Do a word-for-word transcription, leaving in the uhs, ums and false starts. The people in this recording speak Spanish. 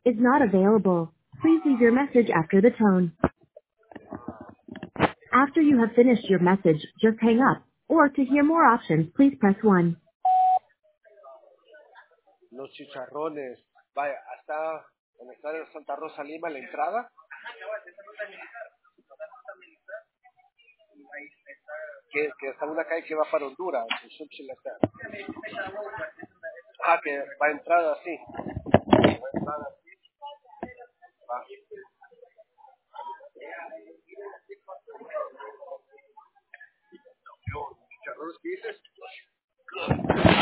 is not available. Please leave your message after the tone. After you have finished your message, just hang up. Or to hear more options, please press one. Los chicharrones. Vaya, hasta donde está en Santa Rosa Lima, la entrada. Que, que está en una calle que va para Honduras. Ah, que va a entrada así. Va a entrada así. Va. Chicharrones, ¿qué dices?